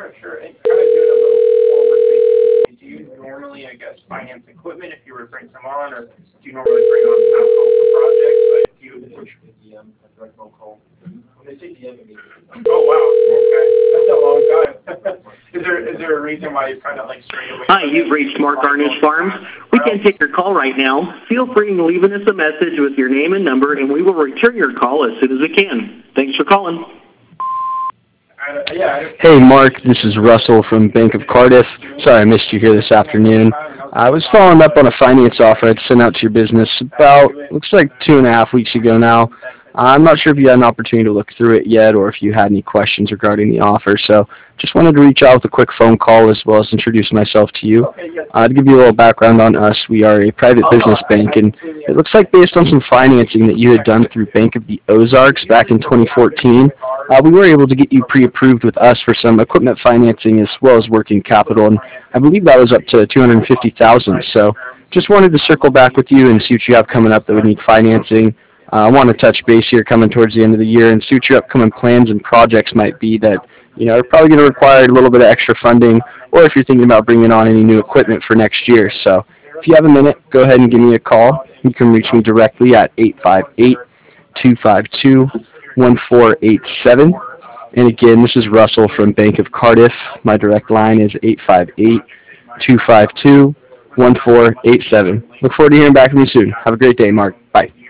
Sure. And kind of doing a little forward thinking, do you normally, I guess, finance equipment if you were to bring some on, or do you normally bring on capital for projects? Like, do you, which, DM, a direct phone call. When they say DM, it means oh, wow, okay. That's a long time. Is there a reason why you kind of like strayed away Hi, from you've it? reached Mark Arnish Farms. We can't take your call right now. Feel free to leave us a message with your name and number, and we will return your call as soon as we can. Thanks for calling. Hey, Mark, this is Russell from Bank of Cardiff. Sorry I missed you here this afternoon. I was following up on a finance offer I'd sent out to your business about, looks like 2.5 weeks ago now. I'm not sure if you had an opportunity to look through it yet or if you had any questions regarding the offer, so just wanted to reach out with a quick phone call as well as introduce myself to you. To give you a little background on us, we are a private business bank, and it looks like based on some financing that you had done through Bank of the Ozarks back in 2014, we were able to get you pre-approved with us for some equipment financing as well as working capital, and I believe that was up to $250,000. So just wanted to circle back with you and see what you have coming up that would need financing. I want to touch base here coming towards the end of the year and see what your upcoming plans and projects might be that are probably going to require a little bit of extra funding, or if you're thinking about bringing on any new equipment for next year. So if you have a minute, go ahead and give me a call. You can reach me directly at 858-252-1487. And again, this is Russell from Bank of Cardiff. My direct line is 858-252-1487. Look forward to hearing back from you soon. Have a great day, Mark. Bye.